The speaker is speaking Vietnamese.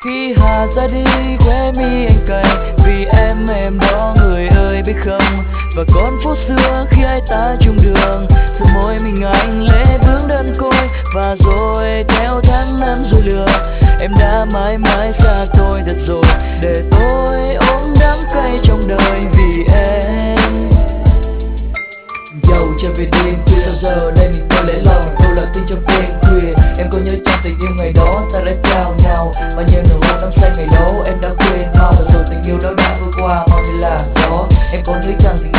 Khi Hà ra đi khóe mi anh cay vì em đó người ơi biết không. Và còn phố xưa khi hai ta chung đường, giữa môi mình anh lệ vương đơn côi. Và rồi theo tháng năm rồi lừa, em đã mãi mãi xa tôi thật rồi, để tôi ôm đắng cay trong đời vì em. Dầu trở về đêm khuya sao giờ đây mình tôi lẽ lòng đâu là tin trong đêm khuya. Em có nhớ trong tình yêu ngày đó ta đã trao nhau, và nhớ nụ hôn năm xanh ngày đó em đã quên mau. Và rồi tình yêu đó đã vượt qua mau như là gió. Em có nhớ chăng tình